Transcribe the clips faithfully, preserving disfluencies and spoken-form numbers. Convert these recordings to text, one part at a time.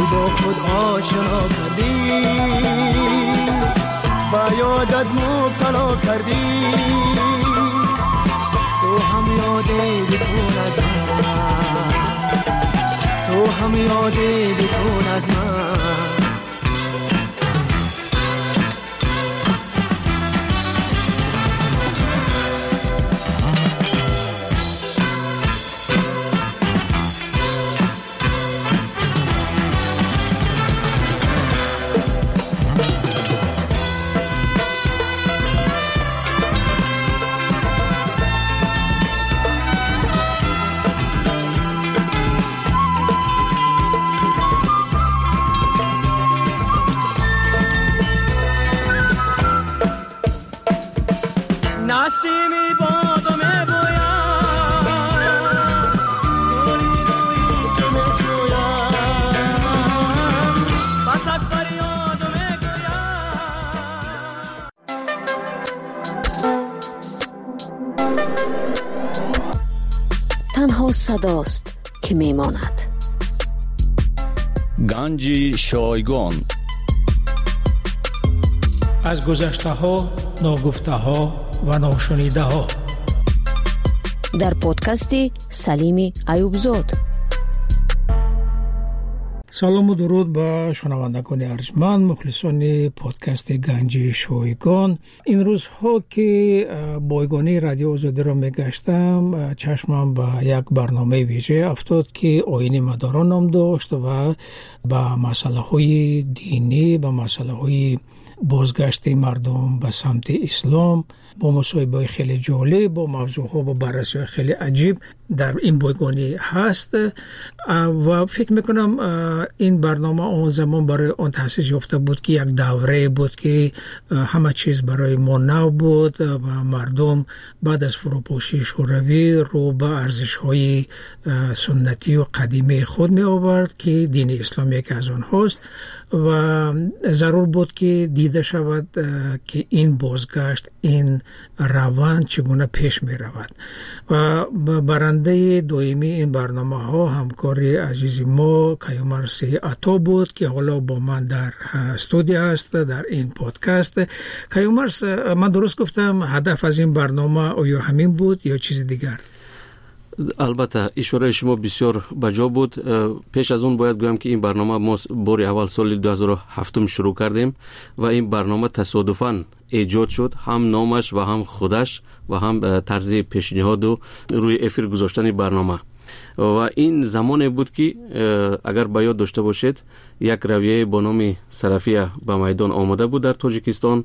با خود آشنا کردی، با یادت مبتلا کردی. تو هم یادی بکن از من، تو هم یادی بکن از من. نسیمی بادو میبویم، روی روی تو میجویم، بسد فریادو میگویم. تنها صداست که میماند. گنج شایگان از گذشته ها، ناگفته ها و ناشنیده ها، در پادکست سلیم ایوبزاد. سلام و درود به شنوندگان ارجمند، مخلصان پادکست گنج شایگان. این روزها که بایگانی رادیو آزادی را میگشتم، چشمم به یک برنامه ویژه افتاد که آیین مداران نام داشت و به مسئله های دینی، به مسئله های بازگشت مردم به سمت اسلام، با مصاحبه خیلی جالب، با موضوعها با بررسی خیلی عجیب در این بایگانی هست و فکر میکنم این برنامه اون زمان برای آن تأسیس یافته بود که یک دوره بود که همه چیز برای ما نو بود و مردم بعد از فروپاشی شوروی رو به ارزش‌های سنتی و قدیمی خود می آورد که دین اسلام یک از آنهاست و ضرور بود که دیده شود که این بازگشت، این روند چگونه پیش می رود. و برنده دویمی این برنامه ها همکاری عزیز ما کیومرث عطا بود که حالا با من در استودیو است در این پادکست. کیومرث، من درست گفتم هدف از این برنامه آیا همین بود یا چیز دیگر؟ البته اشاره شما بسیار بجا بود. پیش از اون باید گویم که این برنامه ما بار اول سال دو هزار و هفت شروع کردیم و این برنامه تصادفاً ایجاد شد، هم نامش و هم خودش و هم طرز پیشنهاد و روی افیر گذاشتن برنامه. و این زمانی بود که اگر به یاد داشته باشید یک رویه با نام سلفیه به میدان آمده بود در تاجیکستان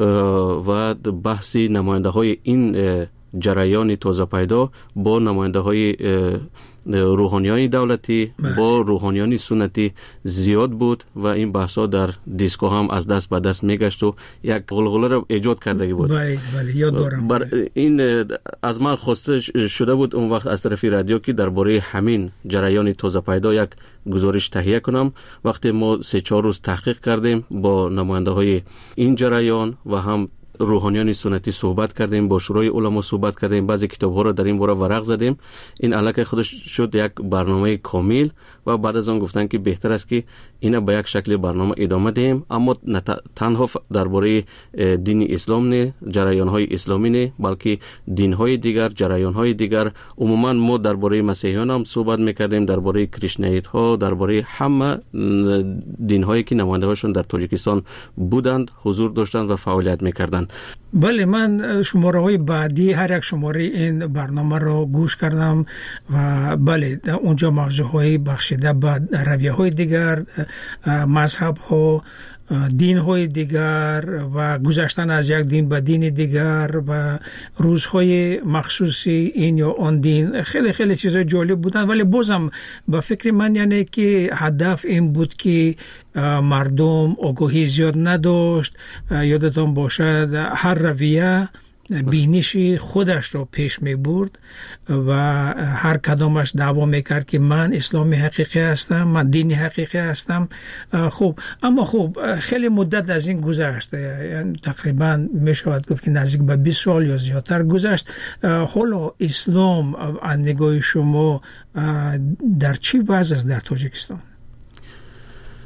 و بحثی نماینده های این جریان تازه پیدا با نماینده های روحانیان دولتی با روحانیان سنتی زیاد بود و این بحثا در دیسکو هم از دست به دست میگشت و یک غلغله را ایجاد کرده بود. بله بله یاد دارم. بر این از من خواسته شده بود اون وقت از طرف رادیو که درباره همین جریان تازه پیدا یک گزارش تهیه کنم. وقتی ما سه چهار روز تحقیق کردیم با نماینده های این جریان و هم روحانیان سنتی صحبت کردیم، با شورای علما صحبت کردیم، بعضی کتاب‌ها را در این باره ورق زدیم. این الکی خودش شد یک برنامه کامل و بعد از آن گفتن که بهتر است که اینا به یک شکل برنامه ادامه دهیم، اما نه تنها درباره دین اسلام نه، جریان‌های اسلامی نه، بلکه دین‌های دیگر، جریان‌های دیگر. عموما ما درباره مسیحیان هم صحبت می‌کردیم، درباره کریشنایت‌ها، درباره همه دین‌هایی که نماینده‌هاشون در تاجیکستان بودند، حضور داشتند و فعالیت می‌کردند. بله، من شماره های بعدی هر یک شماره این برنامه رو گوش کردم و بله اونجا موضوع های بخشیده به رویه های دیگر، مذهب ها، دین های دیگر و گذشتن از یک دین به دین دیگر و روزهای مخصوصی این یا آن دین، خیلی خیلی چیزای جالب بودن. ولی بازم به فکر من یعنی که هدف این بود که مردم آگاهی زیاد نداشت. یادتان باشد هر رویه بینشی خودش رو پیش می برد و هر کدامش دعوا میکرد که من اسلامی حقیقی هستم، من دینی حقیقی هستم. خب اما خب خیلی مدت از این گذشت، یعنی تقریبا می شود گفت که نزدیک به بیست سال یا زیادتر گذشت. حالا اسلام از نگاه شما در چی وضع است در تاجیکستان؟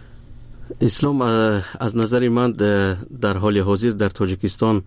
اسلام از نظر من در حال حاضر در تاجیکستان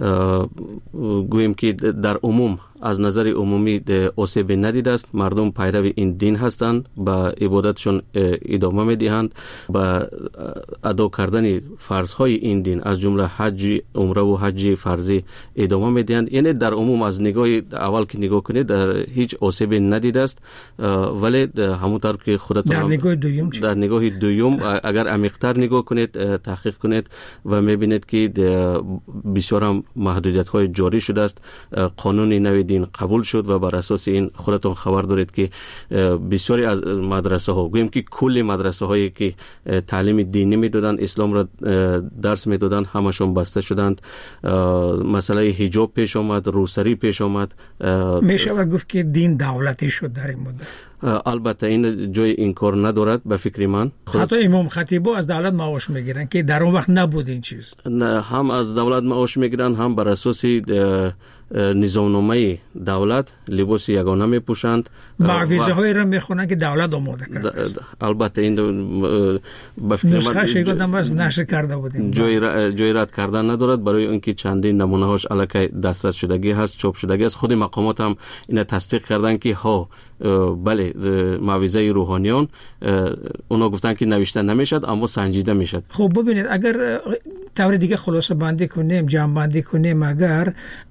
گویم که در عموم از نظر عمومی آسیب ندیده است. مردم پیرو این دین هستند، با عبادتشون ادامه میدهند، با ادا کردن فرض‌های این دین از جمله حج، عمره و حج فرضی ادامه میدهند. یعنی در عموم از نگاه اول که نگاه کنید در هیچ آسیب ندیده است. ولی همونطور که خودتون در نگاه دوم در نگاه دوم اگر عمیق‌تر نگاه کنید، تحقیق کنید و میبینید که بسیار محدودیت‌های جاری شده است. قانون نوی دین قبول شد و بر اساس این خودتون خبر دارید که بسیاری از مدرسه ها، گویم که کل مدرسه هایی که تعلیم دینی میدادن، اسلام را درس میدادن، همشون بسته شدند. مسئله حجاب پیش آمد، روسری پیش آمد. میشه گفت که دین دولتی شد در این مدت. البته این جای این کار ندارد به فکر من. حتی امام خطیبا از دولت معاش میگیرن که در اون وقت نبود این چیز. نه، هم از دولت معاش میگیرن، هم بر اساس نظامنامه دولت لباس یگانه میپوشند. معویزه های را میخونن که دولت آماده کرده. البته این به فکر من نسخه شیگادم بس نشر کرده بودیم. جای جای رد کردن ندارد، برای اینکه چندین نمونه هاش الکی دسترس شدگی هست، چاپ شدگی است. خود مقامات هم اینا تصدیق کردن که ها بله معویزه روحانیان اونا گفتن که نوشته نمیشد اما سنجیده میشد. خب ببینید اگر طور دیگه خلاصه بندی کنیم، جمع بندی کنیم، اگر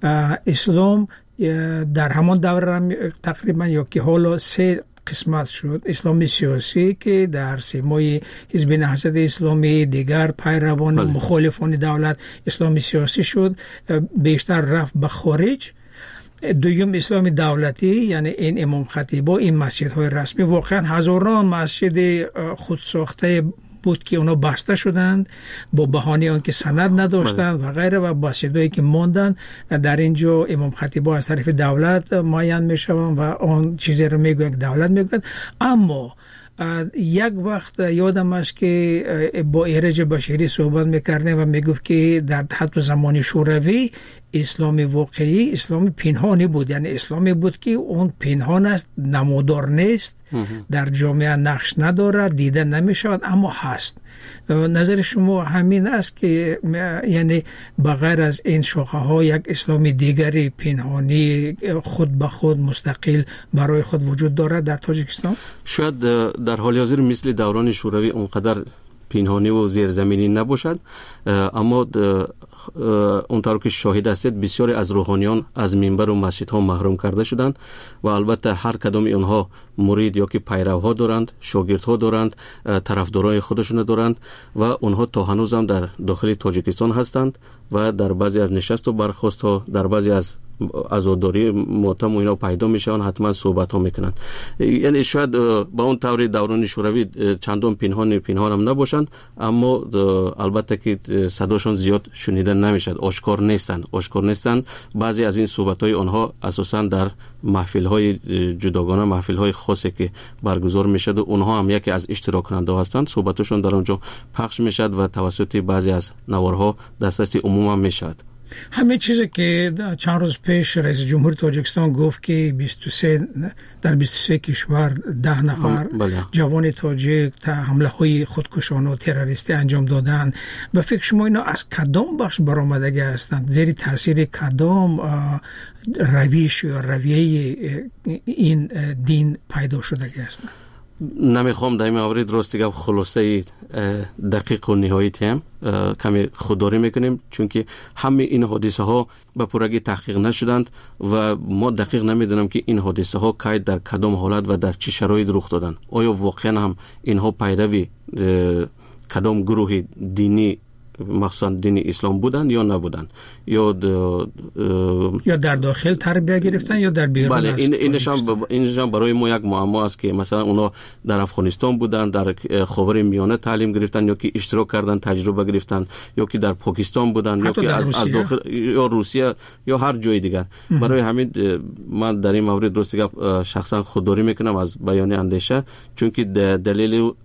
اسلام در همان دوره تقریبا یا که حالا سه قسمت شد. اسلام سیاسی که در سیمای حزب نهضت اسلامی، دیگر پیروان بله. مخالفان دولت اسلام سیاسی شد، بیشتر رفت به خارج. دویم اسلام دولتی، یعنی این امام خطیبا، این مسجدهای رسمی، واقعا هزاران مسجد خودساخته بود که اونا بسته شدند با بهانه آنکه سند نداشتند و غیره، و مسجدایی که ماندن در اینجا امام خطیبا از طرف دولت معین میشوند و آن چیزی رو میگویند که دولت میگوید. اما یک وقت یادم است که با ایرج بشیری صحبت میکردیم و میگفت که در حتی زمان شوروی اسلام واقعی اسلام پنهانی بود، یعنی اسلامی بود که اون پنهان است، نمودار نیست، در جامعه نقش ندارد، دیده نمیشود، اما هست. نظر شما همین است که یعنی بغیر از این شاخه ها یک اسلام دیگری پنهانی خود به خود مستقل برای خود وجود دارد در تاجیکستان؟ شاید در حال حاضر مثل دوران شوروی اونقدر پنهانی و زیرزمینی نباشد، اما اونطور که شاهد هستید بسیاری از روحانیان از منبر و مسجد ها محروم کرده شدند و البته هر کدام اونها مرید یا که پیروها دارند، شاگردها دارند، طرفدارای خودشون دارند و اونها تا هنوز هم در داخل تاجیکستان هستند و در بعضی از نشست و برخاست ها، در بعضی از عزاداری ماتم و اینا پیدا میشن، حتما صحبت ها میکنن. یعنی شاید با اون طور دوران شوروی چندان پنهان پنهان هم نباشند، اما البته که صداشون زیاد شنیده نمیشد، آشکار نیستند آشکار نیستند بعضی از این صحبت های آنها اساسا در محفل های جداگانه، محفل های خاصی که برگزار میشد و اونها هم یکی از اشتراک کننده هستند، صحبتشون در اونجا پخش میشد و توسط بعضی از نوارها دسترسی عموم هم میشد. همه چیزی که چند روز پیش رئیس جمهور تاجیکستان گفت که بیست و سه در بیست و سه کشور ده نفر جوان تاجیک تا حمله های خودکشانه و تروریستی انجام دادن، و فکر شما اینا از کدام بخش برآمدگی هستند؟ زیر تاثیر کدام رویش یا رویه این دین پیدا شدگی هستند؟ نمیخوام در این مورد راست بگم، خلاصه دقیق و نهایتی هم کمی خودداری میکنیم، چون که همه این حادثه ها به پورگی تحقیق نشدند و ما دقیق نمیدونم که این حادثه ها کی در کدام حالت و در چه شرایط رخ دادند. آیا واقعا هم اینها پیروی کدام گروه دینی مخصوصا دین اسلام بودن یا نبودن، یا د... یا در داخل تربیت گرفتن یا در بیرون؟ بله، این اینشان ب... اینشان برای ما یک معما است که مثلا اونا در افغانستان بودن، در خاور میانه تعلیم گرفتن یا که اشتراک کردن، تجربه گرفتن، یا که در پاکستان بودن یا که از, از داخل یا روسیه یا هر جای دیگر. برای همین من در این مورد درست گپ شخصا خودداری میکنم از بیان اندیشه، چون که دلیل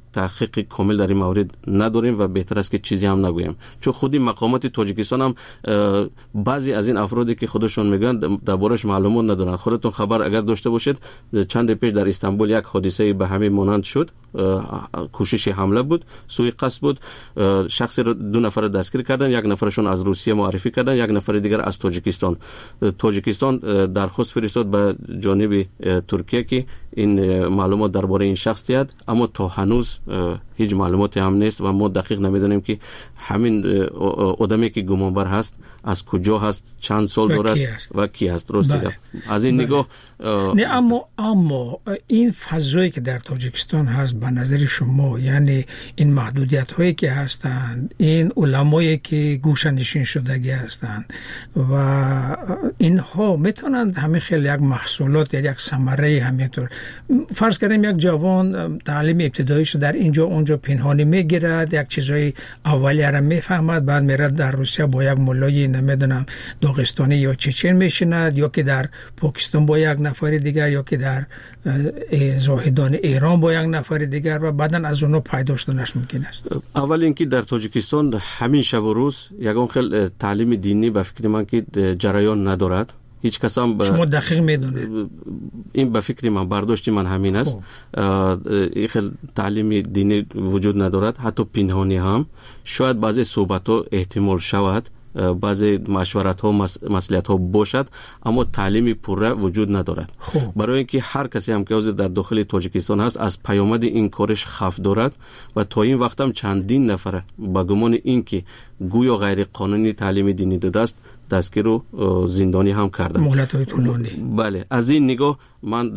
تحقیق کامل در این مورد نداریم و بهتر است که چیزی هم نگویم، چون خودی مقامات تاجیکستان هم بعضی از این افرادی که خودشون میگن دربارش معلومات ندارن. خودتون خبر اگر داشته باشید چند پیش در استانبول یک حادثه به همین مانند شد، کوشش حمله بود، سوء قصد بود، شخص رو دو نفر دستگیر کردن، یک نفرشون از روسیه معرفی کردن، یک نفر دیگر از تاجیکستان. تاجیکستان درخواست فرستاد به جانب ترکیه که این معلومات درباره این شخص دهد، اما تا هنوز هیچ معلوماتی هم نیست و ما دقیق نمیدونیم که همین آدمی که گمانبر هست از کجا هست، چند سال دارد و کی هست. درسته؟ بله. از این بله. نگاه نه اما اما این فضایی که در تاجیکستان هست به نظر شما، یعنی این محدودیت هایی که هستند، این علمایی که گوشه‌نشین شدگی هستند و اینها میتونند همه خیلی یک محصولات یا یک ثمره همینطور، فرض کنیم یک جوان تعلیم ابتداییش در اینجا اونجا پنهانی میگیرد، یک چیزای اولیه را میفهمد، بعد میره در روسیه با یک مولای نمیدونم داغستانی یا چچن میشیند، یا که در پاکستان با یک نفر دیگر، یا که در زاهدان ایران با یک نفر دیگر، و بعدن از اونها پیدا شدنش ممکن است. اول اینکه در تاجیکستان همین شب و روز یگان خیلی تعلیم دینی به فکر من که جریان ندارد. هیچ کس هم ب... شما دقیق میدونید این به فکر من برداشتی من همین است. این خیلی تعلیم دینی وجود ندارد، حتی پنهانی هم. شاید بعضی صحبت ها احتمال شود، بعضی مشورت ها مصلحت ها باشد، اما تعلیم پوره وجود ندارد. خوب. برای اینکه هر کسی هم که در داخل تاجیکستان هست از پیامد این کارش خوف دارد و تا این وقت هم چندین نفر با گمان اینکه گویا غیر قانونی تعلیم دینی داده است دستگیر و زندانی هم کردن. مهلت های طولانی. بله، از این نگاه من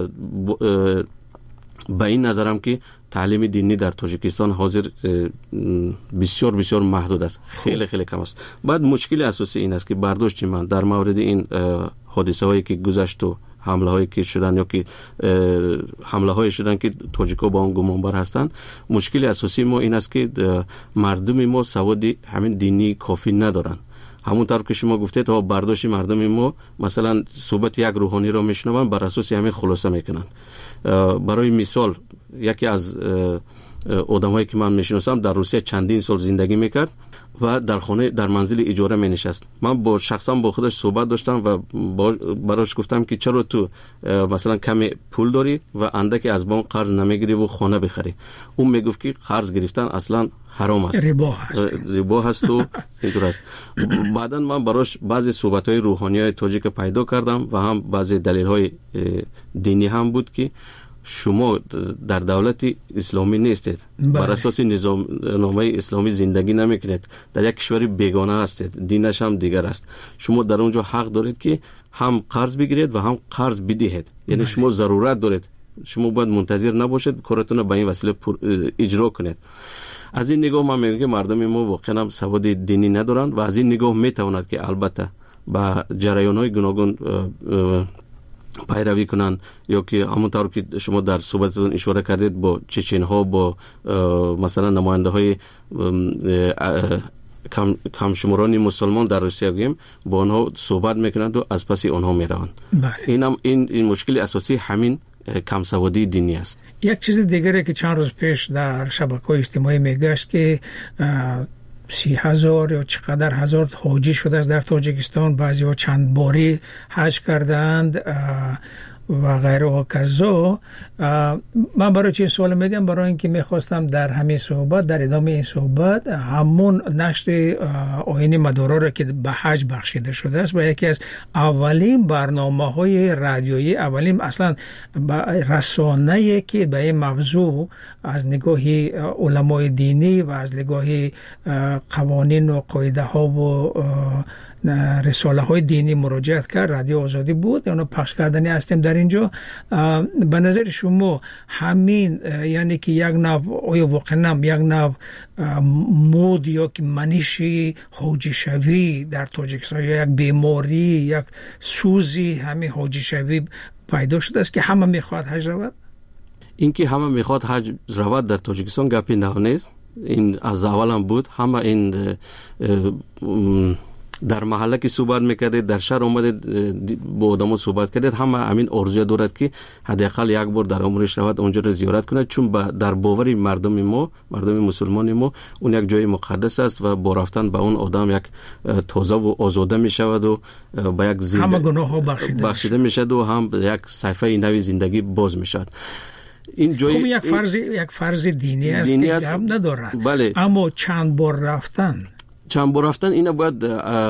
به این نظرم که تعلیم دینی در تاجیکستان حاضر بسیار بسیار محدود است، خیلی خیلی کم است. بعد مشکل اساسی این است که برداشت من در مورد این حادثه هایی که گذشت و حمله هایی که شدن یا که حمله هایی شدن که تاجیکا با اون گمانبر هستند، مشکل اساسی ما این است که مردم ما سواد همین دینی کافی ندارن. همونطور که شما گفتید تا برداشت مردم ما مثلا صحبت یک روحانی را میشنون بر اساس همین خلاصه میکنن. برای مثال یکی از آدمایی که من میشناسم در روسیه چندین سال زندگی میکرد و در خانه در منزل اجاره می نشست. من با شخصا با خودش صحبت داشتم و براش گفتم که چرا تو مثلا کمی پول داری و اندکی از بانک قرض نمیگیری و خانه بخری؟ اون میگفت که قرض گرفتن اصلا حرام است، ربا هست ربا هست و اینطور است. بعداً من براش بعضی صحبت‌های روحانیای تاجیک پیدا کردم و هم بعضی دلیل‌های دینی هم بود که شما در دولت اسلامی نیستید، بر اساس نظام نامه اسلامی زندگی نمیکنید، در یک کشور بیگانه هستید، دینش هم دیگر است. شما در اونجا حق دارید که هم قرض بگیرید و هم قرض بدهید، یعنی شما ضرورت دارید، شما باید منتظر نباشید کارتون به این وسیله اجرا کنید. از این نگاه من میگم که مردم ما واقعا هم سواد دینی ندارند و از این نگاه میتواند که البته با جریان‌های گوناگون پیروی کنند، یا که همونطور که شما در صحبتتون اشاره کردید با چچن‌ها، با مثلا نماینده های کم کم شمارانی مسلمان در روسیه گیم با آنها صحبت میکنند و از پس آنها میروند. این هم این این مشکل اساسی همین کم سوادی دینی است. یک چیز دیگری که چند روز پیش در شبکه‌های اجتماعی میگشت که سی هزار یا چقدر هزار حاجی شده است در تاجیکستان، بعضی ها چند باری حج کردند و غیره و کذا. من برای چی سوال میدم؟ برای اینکه میخواستم در همین صحبت، در ادامه این صحبت، همون نشر آیین مدارا را که به حج بخشیده شده است و یکی از اولین برنامه های رادیویی، اولین اصلا رسانه‌ای که به این موضوع از نگاه علمای دینی و از نگاه قوانین و قاعده ها و رساله های دینی مراجعت کرد، رادیو آزادی بود، اونو پخش کردنی هستیم در اینجا. به نظر شما همین یعنی که یک نوع آیا واقعا یک نوع مود یا که منشی حاجی شوی در تاجیکستان یا یک بیماری، یک سوزی همین حاجی شوی پیدا شده است که همه میخواد حج رود؟ این که همه میخواد حج رود در تاجیکستان گپی نه نیست. این از اول هم بود. همه این در محله که صحبت میکردید، در شهر اومدید با آدما صحبت کردید، همه همین آرزوی دارد که حداقل یک بار در عمرش رود اونجا رو زیارت کنه، چون در باور مردم ما، مردم مسلمان ما، اون یک جای مقدس است و با رفتن به اون آدم یک تازه و آزاده میشود و با یک زنده همه گناه ها بخشیده, بخشیده میشد و هم یک صفحه نوی زندگی باز میشد. این جای خب یک فرض یک فرض دینی است دینی که است. هم ندارد. بله. اما چند بار رفتن چند بار رفتن اینا باید،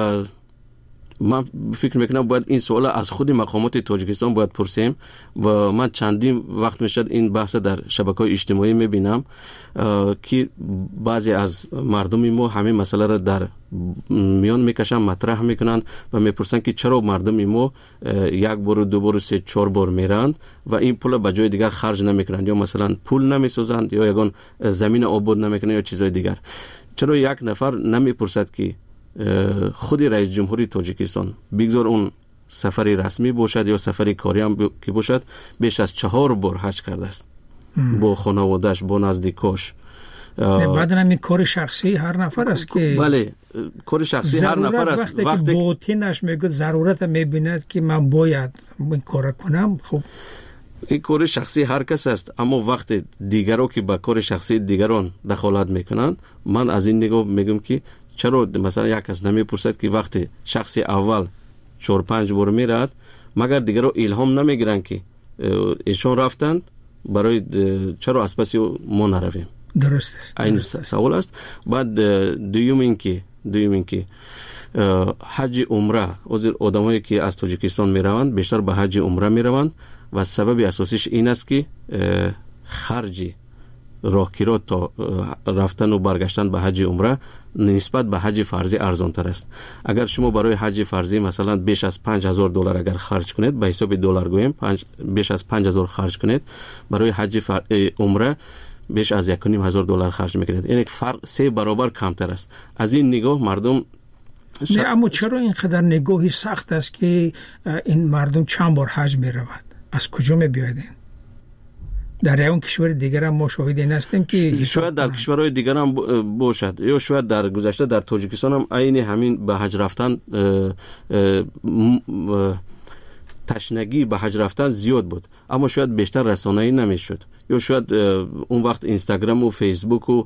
من فکر میکنم باید این سوال از خود مقامات تاجیکستان باید پرسیم و من چندین وقت میشد این بحث در شبکه‌های اجتماعی میبینم که بعضی از مردم ما همین مسئله را در میان میکشن، مطرح میکنن و میپرسن که چرا مردم ما یک بار دو بار سه چهار بار میرند و این پول به جای دیگر خرج نمیکنن، یا مثلا پول نمیسازند یا یگان زمین آباد نمیکنن یا چیزای دیگر. چرا یک نفر نمیپرسد که خود رئیس جمهوری تاجیکستان بگذار اون سفری رسمی باشد یا سفری کاری هم ب... که باشد، بیش از چهار بار حج کرده است با خانواده‌اش، با نزدیکاش. بعد هم این کار شخصی هر نفر است که بله کار شخصی هر نفر است. وقتی, وقتی که باطنش میگه ضرورت میبیند که من باید این کار کنم، خب این کار شخصی هر کس است، اما وقتی دیگران که با کار شخصی دیگران دخالت میکنن، من از این نگاه میگم که چرا مثلا یک کس نمیپرسد که وقتی شخص اول چهار پنج بار میرد مگر دیگران الهام نمیگیرن که ایشون رفتند برای چرا از پس ما نرویم؟ درست است. این سوال است. بعد دوم این که دوم این که حج عمره، از آدمایی که از تاجیکستان میروند بیشتر به حج عمره میروند و سبب اساسیش این است که خرجی راهگیرا تا رفتن و برگشتن به حج عمره نسبت به حج فرضی ارزان تر است. اگر شما برای حج فرضی مثلا بیش از پنج هزار دلار اگر خرج کنید، به حساب دلار گویم بیش از پنج هزار خرج کنید، برای حج فر... عمره بیش از یک و نیم هزار دلار خرج میکنید. این فرق سه برابر کمتر است. از این نگاه مردم ش... نه اما چرا اینقدر نگاهی سخت است که این مردم چند بار حج میرود؟ از کجا میبیاید این؟ در اون کشور دیگر هم ما شاهد این هستیم که شاید در کشورهای دیگر هم باشد، یا شاید در گذشته در تاجیکستان هم عین همین به حج رفتن تشنگی به حج رفتن زیاد بود، اما شاید بیشتر رسانه‌ای نمیشد، یا شاید اون وقت اینستاگرام و فیسبوک و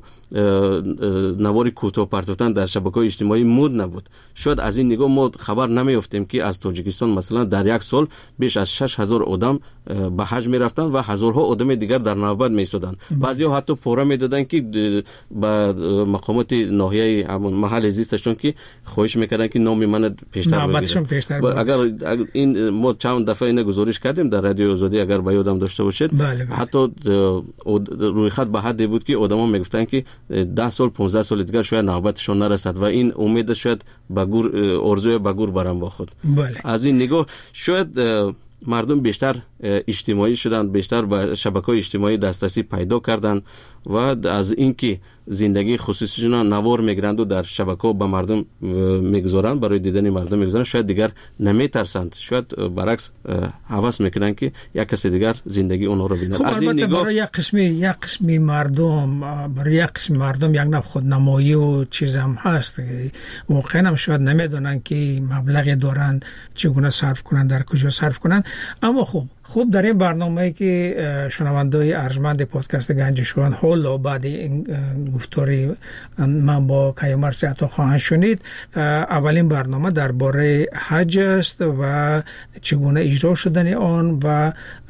نوار کوتاه پرتوتن در شبکه‌های اجتماعی مود نبود. شاید از این نگاه ما خبر نمیافتیم که از تاجیکستان مثلا در یک سال بیش از شش هزار آدم به حج میرفتن و هزارها آدم دیگر در نوبت میسودن. بعضیا حتی پورا میدادن که به مقامات ناحیه همون محل زیستشون که خواهش میکردن که نام من پیشتر بگیرن. اگر این ما چند دفعه اینو گزارش کردیم در رادیو آزادی، اگر به یادم داشته باشید، بله بله. حتی روی خط به حدی بود که آدما میگفتن که ده سال پانزده سال دیگر شاید نوبتشون نرسد و این امید شاید به گور ارزوی به گور برام باخود. بله. از این نگاه شاید مردم بیشتر اجتماعی شدن، بیشتر به شبکه‌های اجتماعی دسترسی پیدا کردن و از اینکه زندگی خصوصیشون نوار میگیرند و در شبکه‌ها به مردم میگذارند، برای دیدن مردم میگذارند، شاید دیگر نمیترسند، شاید برعکس هوس میکنن که یک کسی دیگر زندگی اونها رو ببینه. خب از این نگاه برای یک قسمی یک قسمی مردم برای یک قسم مردم یک نوع خودنمایی و چیز هم هست، واقعا هم شاید نمیدونن که مبلغی دارن چگونه صرف کنن، در کجا صرف کنن. اما خب خوب در این برنامه‌ای که شنونده‌های ارجمند پادکست گنج شویگان حالا بعد این گفتاری من با کیامر عطا خواهند شنید، اولین برنامه درباره حج است و چگونه اجرا شدن آن و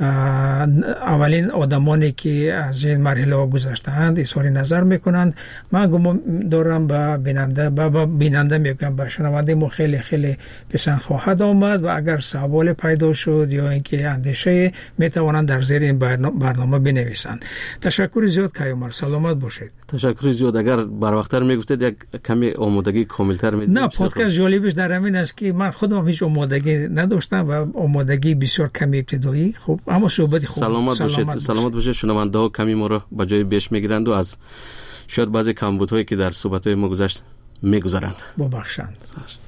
اولین آدمانی که از این مرحله گذشته‌اند اظهار نظر میکنند. من گمان دارم به بیننده به بیننده میگم به شنونده ما خیلی خیلی پسند خواهد آمد و اگر سوال پیدا شد یا اینکه اندیشه می توانند در زیر این برنامه بنویسند. تشکر زیاد کیامر، سلامت باشید. تشکر زیاد. اگر بر وقتتر میگفتید یک کمی آمادگی کاملتر میدید. نه، پادکست جالبش در همین است که من خودم هیچ آمادگی نداشتم و آمادگی بسیار کمی ابتدایی. خب اما صحبت خوب. سلامت باشید. سلامت باشید. شنونده ها کمی ما را به جای بیش میگیرند و از شاید بعضی کمبودهایی که در صحبت های ما گذشت میگذارند. ببخشند.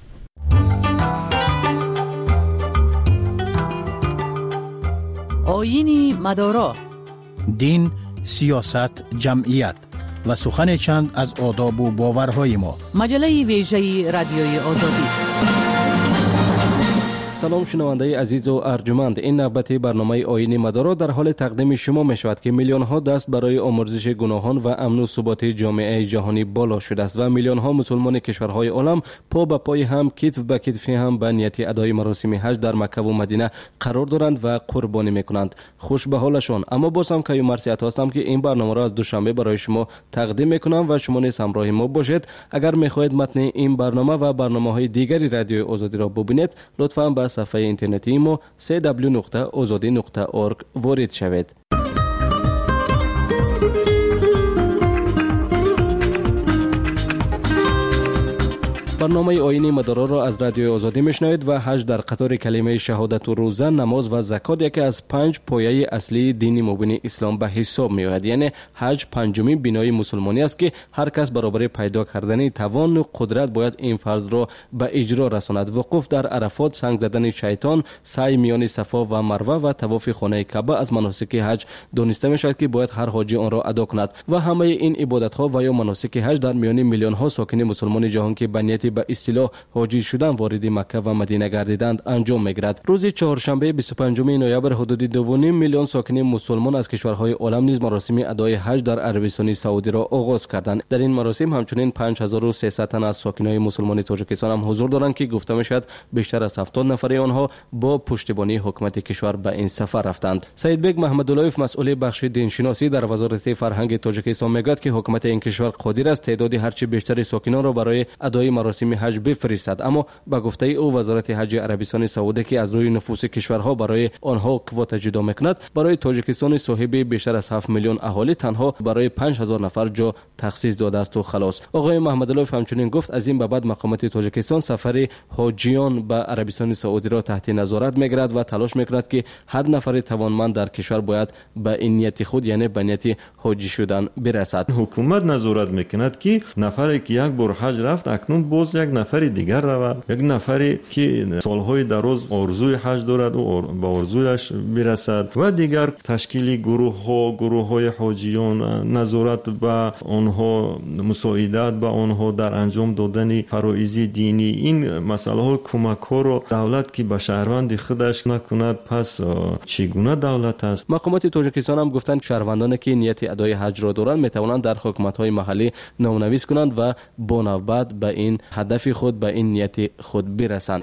آیین مدارا، دین، سیاست، جمعیت و سخن چند از آداب و باورهای ما. مجله ویژه رادیوی آزادی. سلام شنونده عزیز و ارجمند، این نوبت برنامه آیین مدارا در حال تقدیم شما می شود که میلیون ها دست برای آمرزش گناهان و امن و ثبات جامعه جهانی بالا شده است و میلیون ها مسلمان کشورهای عالم پا به پای هم، کتف به کتف هم به نیت ادای مراسم حج در مکه و مدینه قرار دارند و قربانی میکنند. خوش به حالشان. اما باز هم که مرسیت هستم که این برنامه را از دوشنبه برای شما تقدیم میکنم و شما نیز همراه ما باشید. اگر میخواهید متن این برنامه و برنامه‌های دیگری رادیو آزادی را ببینید، لطفاً به صفحه اینترنتی ما دبلیو دبلیو دبلیو نقطه آزادی نقطه اورگ وارد شوید. برنامه آیین مدارا را از رادیو آزادی میشنوید و حج در قطار کلمه شهادت و روزه، نماز و زکات یکی از پنج پایه اصلی دین مبین اسلام به حساب می آید. یعنی حج پنجمین بنای مسلمانی است که هر کس برابر پیدا کردن توان و قدرت باید این فرض را به اجرا رساند. وقوف در عرفات، سنگ زدن شیطان، سعی میان صفا و مروه و طواف خانه کعبه از مناسک حج دانسته می شود که باید هر حاجی آن را ادا کند و همه این عبادت ها و یا مناسک حج در میان میلیون ها ساکن مسلمان جهان که به نیت به اصطلاح حاجی شدن وارد مکه و مدینه گردیدند انجام میگیرد. روز چهارشنبه بیست و پنجم نوامبر حدود دو و نیم میلیون ساکن مسلمان از کشورهای عالم نیز مراسم ادای حج در عربستان سعودی را آغاز کردند. در این مراسم همچنین پنج هزار و سیصد تن از ساکنان مسلمان تاجیکستان هم حضور دارند که گفته میشد بیشتر از هفتاد نفر آنها با پشتیبانی حکومت کشور به این سفر رفتند. سید بیگ محمداللهیف مسئول بخش دینشناسی در وزارت فرهنگ تاجیکستان میگوید که حکومت این کشور قادر است تعداد هرچه بیشتر ساکنان را برای ادای مراسم حج بفرستد، اما با گفته او وزارت حج عربستان سعودی که از روی نفوس کشورها برای آنها کواتا جدا میکند، برای تاجیکستان صاحب بیشتر از هفت میلیون اهالی تنها برای پنج هزار نفر جا تخصیص داده است و خلاص. آقای محمداللهیف همچنین گفت از این به بعد مقامات تاجیکستان سفر حاجیان به عربستان سعودی را تحت نظارت میگیرد و تلاش میکند که هر نفر توانمند در کشور باید به این نیت خود یعنی به نیت حاجی شدن برسد. حکومت نظارت میکند که نفری که یک بار حج رفت اکنون باز یک نفر دیگر رود، یک نفری که سالهای دراز آرزوی حج دارد و به آرزویش برسد و دیگر تشکیل گروه ها گروه های حاجیان، نظارت به آنها، مساعدت به آنها در انجام دادن فرایض دینی، این مسئله ها کمک ها را دولت که به شهروند خودش نکند پس چگونه دولت است؟ مقامات تاجیکستان هم گفتند شهروندانی که نیت ادای حج را دارند می توانند در حکومت های محلی نامنویس کنند و با نوبت به این هدف خود به این نیت خود برسند.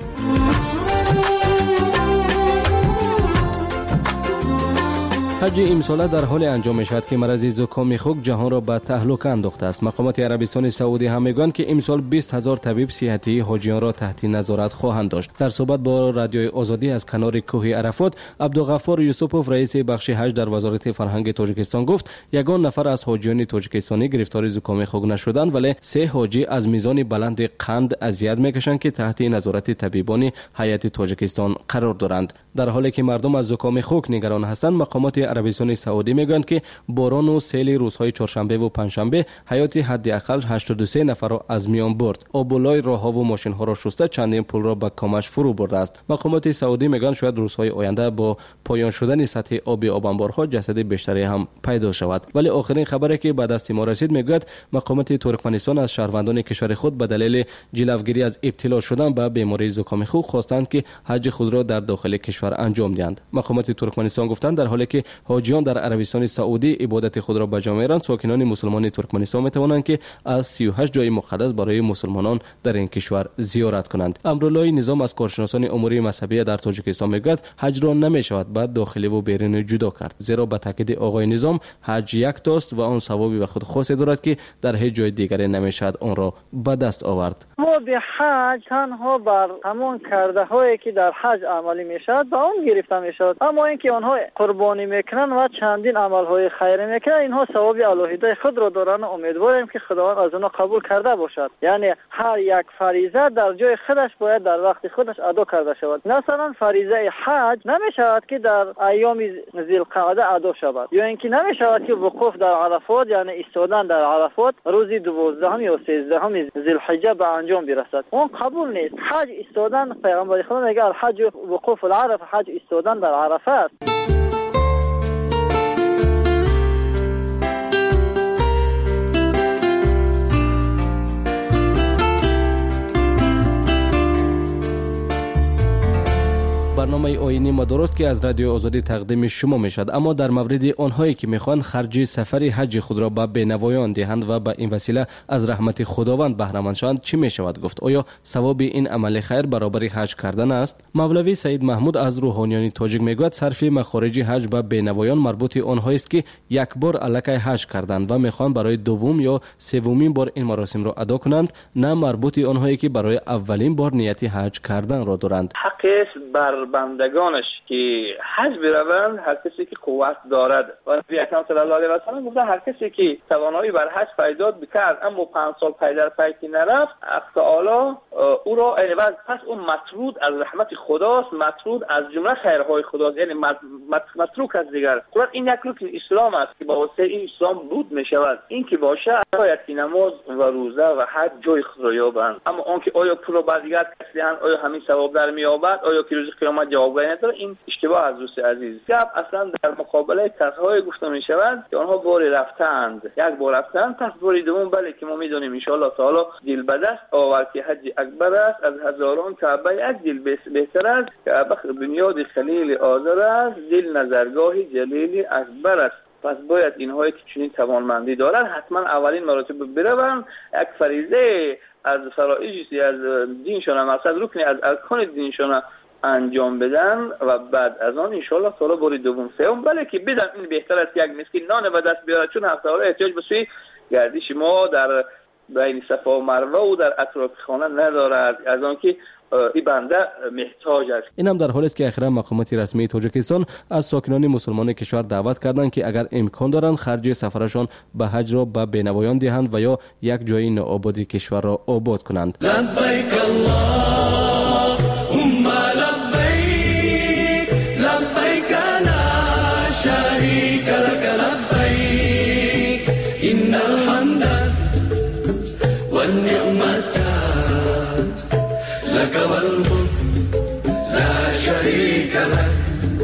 حج امساله در حال انجام می شود که مرض زکام خوک جهان را به تهلکه انداخته است. مقامات عربستان سعودی هم میگویند که امسال بیست هزار طبیب صحتی حاجیان را تحت نظارت خواهند داشت. در صحبت با رادیوی آزادی از کنار کوه عرفات، عبدالغفار یوسفوف رئیس بخش حج در وزارت فرهنگ تاجیکستان گفت یگان نفر از حاجیان تاجیکستانی گرفتار زکام خوک نشدند، ولی سه حاجی از میزان بلند قند اذیت میکشند که تحت نظارت طبیبان هیئت تاجیکستان قرار دارند. در حالی که مردم از زکام خوک نگران هستند، مقامات عربستان سعودی میگویند که باران و سیل روزهای چهارشنبه و پنجشنبه حیات حداقل هشتاد و سه نفر را از میان برد. آبولای راهها و ماشین ها را شسته چندین پل را به کامش فرو برده است. مقامات سعودی میگویند شاید روزهای آینده با پایان شدن سطح آب آب انبارها جسد بیشتری هم پیدا شود. ولی آخرین خبری که به دست ما رسید میگوید مقامات ترکمنستان از شهروندان کشور خود به دلیل جلوگیری از ابتلا شدن به بیماری زکام خوک خواستند که حج خود را در داخل کشور انجام دهند. مقامات ترکمنستان گفتند در حالی که حاجیان در عربستان سعودی عبادت خود را به جا می‌آورند، ساکنان مسلمان ترکمنستان می‌توانند که از سی و هشت جای مقدس برای مسلمانان در این کشور زیارت کنند. امرالله نظام از کارشناسان امور مذهبی در تاجیکستان میگوید حج را نمی‌شود بعد داخلی و بیرونی جدا کرد، زیرا به تاکید آقای نظام حج یک تاست و آن ثوابی به خود خاصی دارد که در هیچ جای دیگری نمی‌شود آن را به دست آورد. ما به حج تنها بر همان کرده هایی که در حج عملی میشد با اون گرفته میشد، اما اینکه آنها قربانی میکنن و چندین عمل های خیری میکنن اینها ثواب الهی خود را دارن. امیدواریم که خداوند از اونها قبول کرده باشد. یعنی هر یک فریضه در جای خودش باید در وقت خودش ادا کرده شود. مثلا فریضه حج نمیشود که در ایام ذوالقعده ادا شود، یا اینکه نمیشود که وقوف در عرفات یعنی ایستادن در عرفات روز دوازدهم یا سیزدهم ذوالحجه به انجام برسد. اون قبول نیست. حج ایستادن، پیغمبر خدا میگه حج وقوف العرف، حج ایستادن در عرفه است. برنامه آیینی مدارست که از رادیو آزادی تقدیم شما می شد. اما در مورد آنهایی که میخوان خرج سفر حج خود را به بینوایان دهند و به این وسیله از رحمت خداوند بهره مند شوند چی می شود گفت؟ آیا ثواب این عمل خیر برابر حج کردن است؟ مولوی سید محمود از روحانیان تاجیک میگوید صرف مخارج حج به بینوایان مربوط آنهایی است که یک بار الکی حج کردند و میخوان برای دوم یا سومین بار این مراسم را ادا کنند، نه مربوط آنهایی که برای اولین بار نیت حج کردن را دارند. حق است بر بندگانش که حج بروند، هر کسی که قوت دارد. و نبی اکرم صلی الله علیه و سلم گفته هر کسی که توانایی بر حج پیدا بکرد اما پنج سال پی در پی نرفت، حق تعالی او را عوض، پس اون مطرود از رحمت خداست، مطرود از جمله خیرهای خداست، یعنی متروک از دیگر. خود این یک رکن اسلام است که با واسطه این اسلام بود می شود. این که باشه باید که نماز و روزه و حج جای خود را یابند. اما اون که آیا پول را بر دیگر کسی دهند، آیا همین ثواب در می‌یابد، آیا که روز قیامت جوابگویی نداره، این اشتباه از دوست عزیز. گپ اصلا در مقابله کسایی گفته می شود که آنها بار رفتند، یک بار رفتند، پس بار دوم بله که ما می‌دونیم ان شاء الله تعالی دل به دست آورد که حج اکبر است، از هزاران کعبه یک دل بهتر است، کعبه بنیاد خلیل آذر است، دل نظرگاه جلیل اکبر است. پس باید اینهایی که چنین توانمندی دارند حتما اولین مراتب بروند، یک فریضه از فرائض از دینشون، مقصد رکنی از ارکان دینشون انجام بدن و بعد از آن ان شاء الله تعالی بار دوم سوم بله که بدن. این بهتر است یک مسکین نان به دست بیاره، چون هفته ها احتیاج به سوی گردش ما در بین صفا و مروه و در اطراف خانه ندارد، از آن که این بنده محتاج است. این هم در حالی است که اخیرا مقامات رسمی تاجیکستان از ساکنان مسلمان کشور دعوت کردند که اگر امکان دارند خرج سفرشان به حج را به بینوایان دهند و یا یک جای نوآباد کشور را آباد کنند. لبیک اللهم لبیک لبیک لا شریک لک لبیک ان الحمد والنعمت لك والملك لا شريك لك.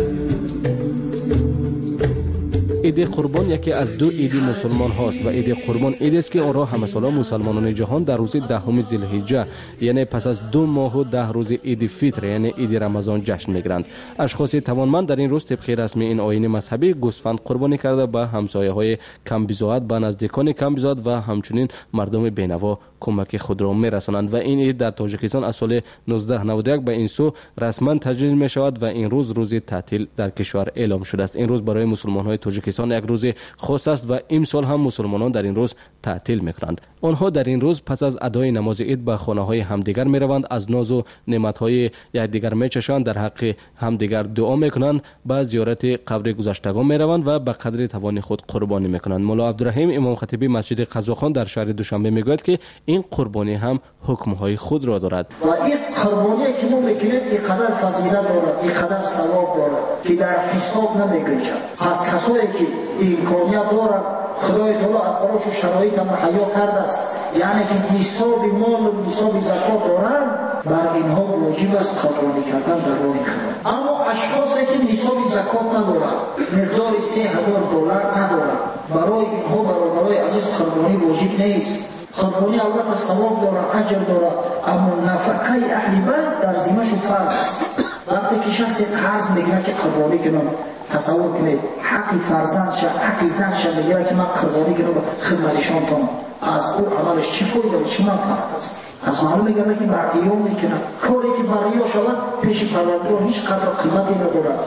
عید قربان یکی از دو عید مسلمان هاست و عید قربان عید است که آن را همه ساله مسلمانان جهان در روز دهم ذوالحجه یعنی پس از دو ماه و ده روز عید فطر یعنی عید رمضان جشن میگیرند. اشخاص توانمند در این روز طبق رسم این آیین مذهبی گوسفند قربانی کرده به همسایه های کم بضاعت، به نزدیکان کم بضاعت و همچنین مردم بینوا کمک خود را میرسانند و این عید در تاجیکستان از سال نوزده نود و یک به این سو رسما تجلیل می شود و این روز روز تعطیل در کشور اعلام شده است. این روز برای مسلمان های تاجیکستان یک روز خاص است و امسال هم مسلمانان در این روز تعطیل میکنند. آنها در این روز پس از ادای نماز عید به خانه های همدیگر میروند، از ناز و نعمت های یکدیگر میچشند، در حق همدیگر دعا میکنند، به زیارت قبر گذشتگان میروند و به قدر توان خود قربانی میکنند. مولا عبدالرحیم امام خطیبی مسجد قزاقان در شهر دوشنبه میگوید که این قربانی هم حکم‌های خود را دارد و این قربانی که ما میکنیم اینقدر فضیلت دارد، اینقدر ثواب دارد که در حساب نمیگنجد. پس کسایی که امکانیت دارد خدای تعالی از براشون شرایط مهیا کرده است، یعنی که نصاب مال و نصاب زکات دارند، بر اینها واجب است قربانی کردن در راه خدا. اما اشخاصی که نصاب زکات ندارند، مقدار سه هزار دلار ندارند، برای اینها برادرای عزیز قربانی واجب نیست. قربانی البته ثواب دارد، اجر دارد، اما نفقه اهل بیت در ذمه‌شون فرض است. وقتی که شخص قرض میگیره که قربانی کنم، تصور کنید حق فرزند شه، حق زن شه میگیره که من قربانی کنم خدمتشان کنم، از او عملش چی فایده و چی منفعت است؟ از معلوم میگه که برقیان میکنه، کاری که برقیان شود پیش پروردگار هیچ قدر قیمتی ندارد.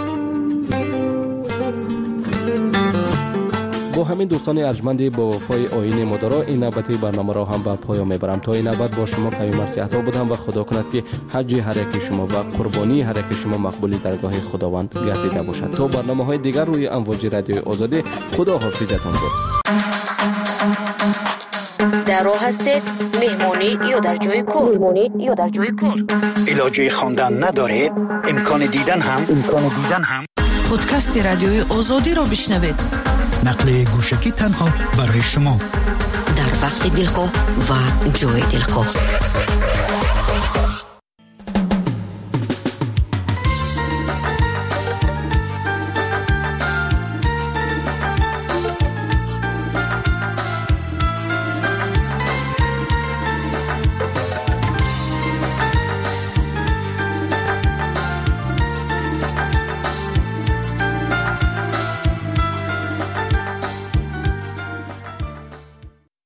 با همین دوستان ارجمند با وفای آیین مدارا این نوبتی برنامه را هم به پایان میبرم. تا این نوبت با شما قوی مرسی عطا بودم و خدا کند که حج هر یک شما و قربانی هر یک شما مقبولی درگاه خداوند گردیده باشد. تا برنامه های دیگر روی امواج رادیو آزادی، خدا حافظتان بود. در راه هستید مهمانی یا در جای کار؟ مهمانی یا در جای کار؟ علاجه خواندن ندارید؟ امکان دیدن هم امکان دیدن هم پادکست رادیوی آزادی را بشنوید. نقل گوشکی تنها برای شما در وقت دلخواه و جای دلخواه.